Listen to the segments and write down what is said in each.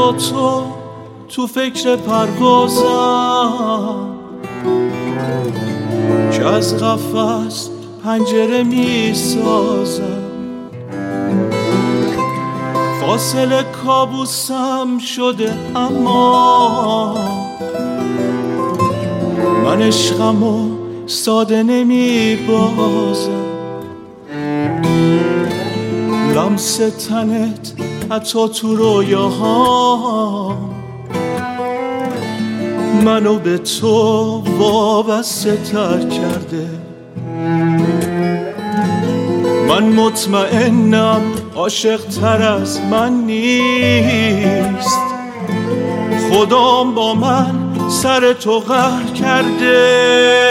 با تو فکر پروازم که از قفس پنجره می سازم. فاصله کابوسم شده اما من عشقمو ساده نمی بازم. لمس تنت حتی تو رویاها منو به تو وابسته تر کرده. من مطمئنم عاشق تر از من نیست، خدام با من سر تو قهر کرده.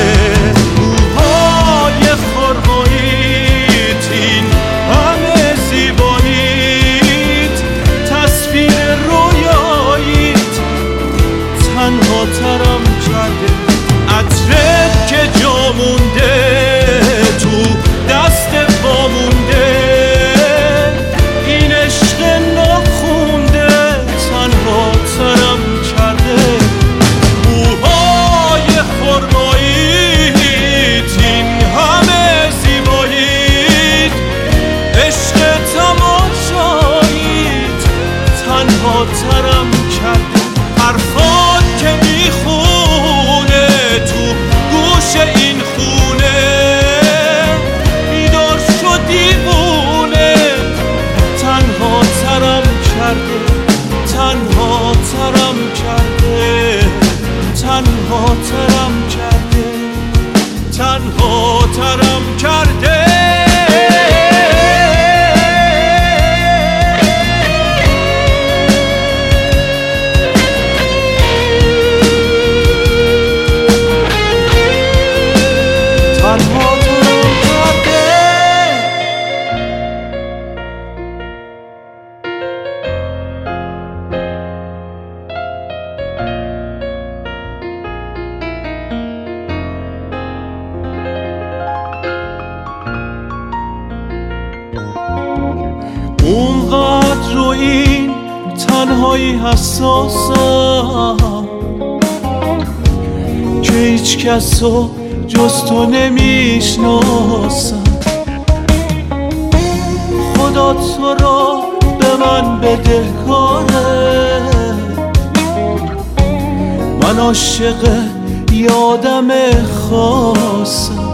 موهای خرماییت این همه زیباییت، تصویر رویاییت تنها ترم کرده. عطرت که جا مونده تو دست وامونده، این عشق ناخونده تنها ترم کرده. موهای خرماییت این همه زیباییت، عشق تماشاییت تنها ترم کرده. حرفات که میخونه تو گوش این خونه، بیدار شد دیوونه تنها ترم کرده. تنها ترم کرده، تنها ترم کرده، تنها ترم کرده. اونقدر رو این تنهایی حساسم که هیچ کسو جز تو نمیشناسم. خدا تو را به من بدهکاره، من عاشق یه آدم خاصم.